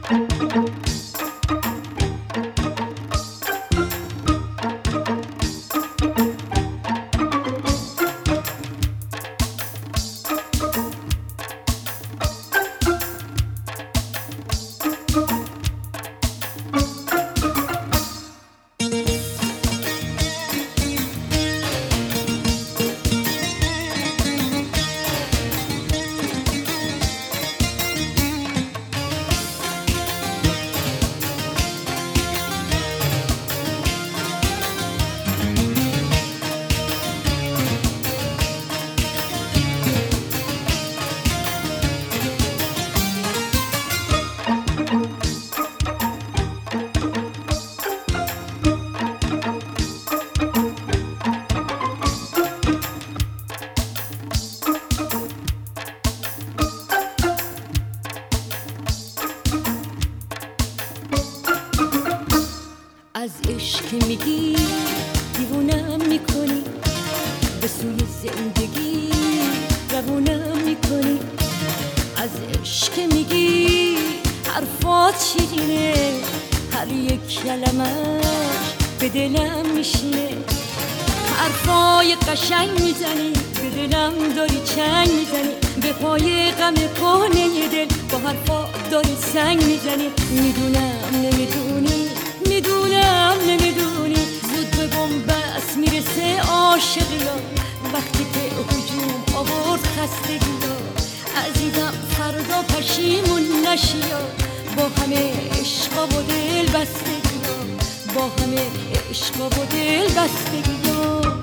از عشق میگی دیوونم میکنی، به سوی زندگی روونم میکنی. از عشق میگی حرفات شیرینه، هر یک کلمش به دلم میشینه. حرفای قشنگ میزنی، به دلم داری چنگ میزنی. به پای غم کهنه دل با حرفا داری سنگ میزنی. میدونم نمیدونی، میدونم نمیدونی، زود به بنبست میرسه عاشقیا. وقتی که هجوم آورد خستگیا، عزیزم فردا پشیمون نشیا. با همه عشقا و دل بستگیا، با همه عشقا و دل بستگیا.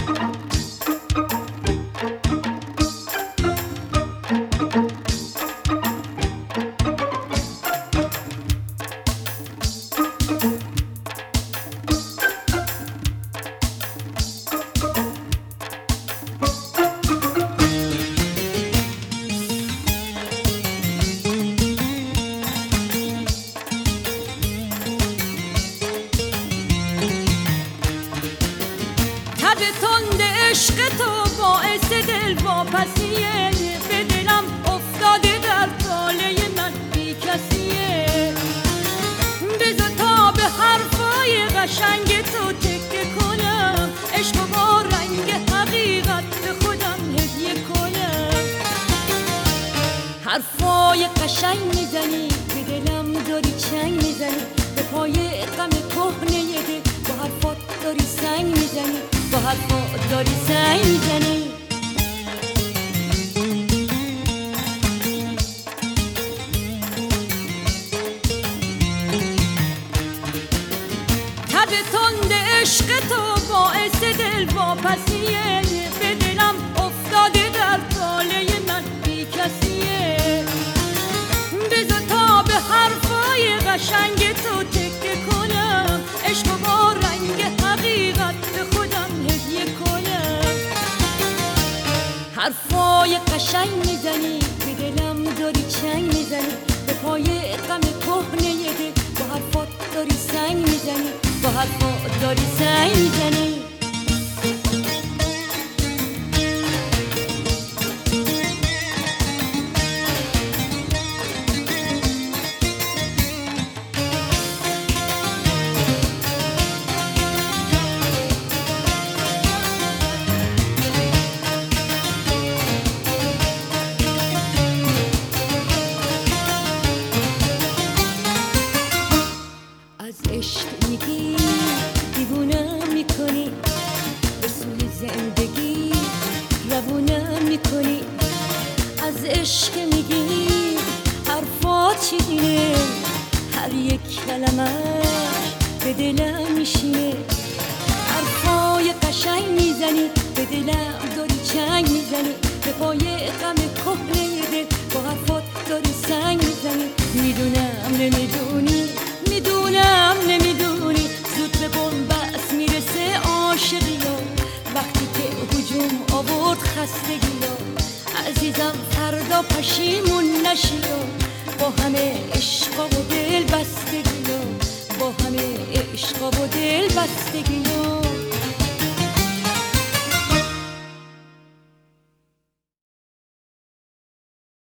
تند عشق تو باعث دل واپسیه، به دلم افتاده در طاله من بی کسیه. بذار تا به حرفای قشنگ تو تکه کنم، عشق با رنگ حقیقت به خودم هدیه کنم. حرفای قشنگ میزنی، به دلم داری چنگ میزنی. به پای غم کهنه دل با حرفات داری سنگ میزنی، با حرفات داری سنگ میزنی. تب تند عشق تو باعث دل واپسیه، به دلم افتاده در طاله من بی کسیه. بذار تا به حرفای قشنگ تو تکه کنم، عشق با رنگ حقیقت به خودم هدیه کنم. حرفای قشنگ میزنی، به دلم داری چنگ میزنی. به پای غم کهنه دل با حرفات داری سنگ میزنی، با حرفات داری سنگ میزنی. عشق میگی دیوونم میکنی، به سوی زندگی روونم میکنی. از عشق میگی حرفات شیرینه، هر یک کلمش به دلم میشینه. حرفای قشنگ میزنی، به دلم داری چنگ میزنی. به پای غم کهنه دل با حرفات داری سنگ میزنی. میدونم نمیدونی، میدونم نمیدونی، زود به بنبست میرسه عاشقیا. وقتی که هجوم آورد خستگیا، عزیزم فردا پشیمون نشیا. با همه عشقا و دل بستگیا، با همه عشقا و دل بستگیا.